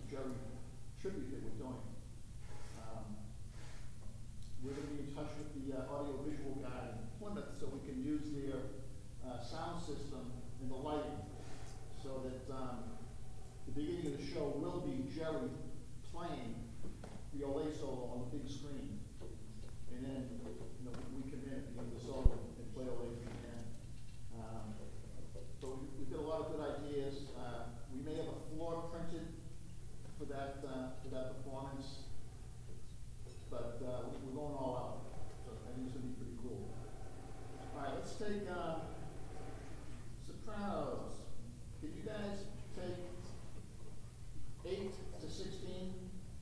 Jerry tribute that we're doing. We're going to be in touch with the audio-visual guy in Plymouth so we can use their sound system and the lighting, so that the beginning of the show will be Jerry playing the Olay solo on the big screen, and then we come in at the end of the solo and play Olay from the end. So we've got a lot of good ideas. We may have a floor printed for that performance, but we're going all out. So I think it's going to be pretty cool. All right, let's take Sopranos. Can you guys take 8 to 16?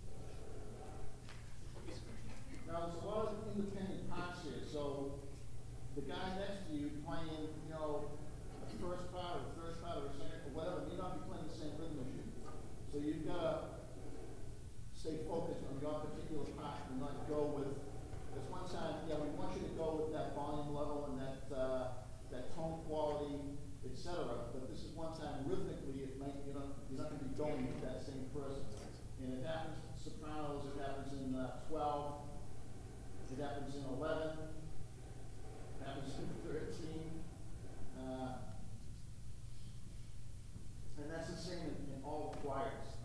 Now, there's a lot of independent parts here, so the guy next to you playing, a first part or third part or a second or whatever, may not be playing the same rhythm as you. So you've got to stay focused on your particular part and not go with, there's one time, we want you to go with that volume level and that tone quality, etc. But this is one time rhythmically, you're not going to be going with that same person. And it happens in Sopranos, it happens in 12, it happens in 11, it happens in 13. And that's the same in all the choirs.